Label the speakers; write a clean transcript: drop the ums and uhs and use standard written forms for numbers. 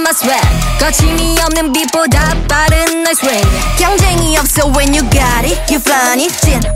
Speaker 1: my swag 거침이 없는 빛보다 빠른 날 swing 경쟁이 없어 when you got it You find it 찐